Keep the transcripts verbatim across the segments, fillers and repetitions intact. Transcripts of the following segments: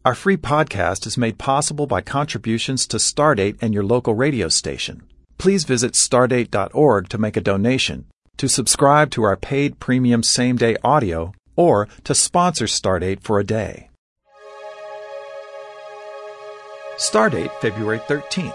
Our free podcast is made possible by contributions to Stardate and your local radio station. Please visit stardate dot org to make a donation, to subscribe to our paid premium same-day audio, or to sponsor Stardate for a day. Stardate, February thirteenth.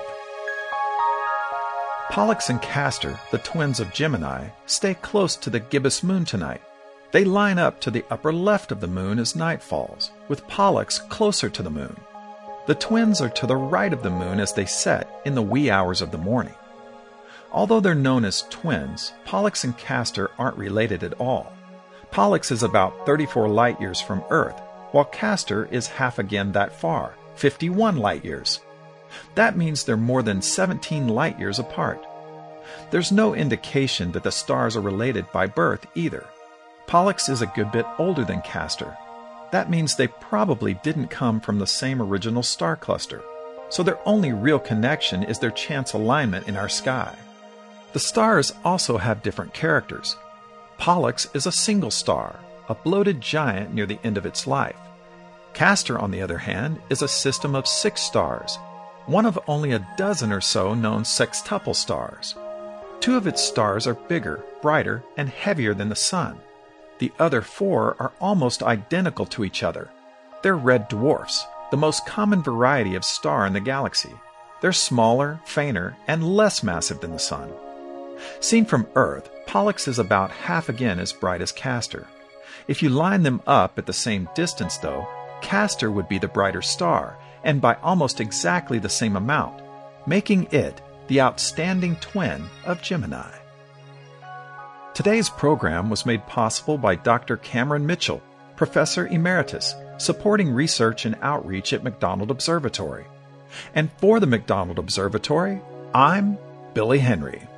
Pollux and Castor, the twins of Gemini, stay close to the gibbous moon tonight. They line up to the upper left of the moon as night falls, with Pollux closer to the moon. The twins are to the right of the moon as they set in the wee hours of the morning. Although they're known as twins, Pollux and Castor aren't related at all. Pollux is about thirty-four light-years from Earth, while Castor is half again that far, fifty-one light-years. That means they're more than seventeen light-years apart. There's no indication that the stars are related by birth either. Pollux is a good bit older than Castor. That means they probably didn't come from the same original star cluster, so their only real connection is their chance alignment in our sky. The stars also have different characters. Pollux is a single star, a bloated giant near the end of its life. Castor, on the other hand, is a system of six stars, one of only a dozen or so known sextuple stars. Two of its stars are bigger, brighter, and heavier than the Sun. The other four are almost identical to each other. They're red dwarfs, the most common variety of star in the galaxy. They're smaller, fainter, and less massive than the Sun. Seen from Earth, Pollux is about half again as bright as Castor. If you line them up at the same distance, though, Castor would be the brighter star, and by almost exactly the same amount, making it the outstanding twin of Gemini. Today's program was made possible by Doctor Cameron Mitchell, Professor Emeritus, supporting research and outreach at McDonald Observatory. And for the McDonald Observatory, I'm Billy Henry.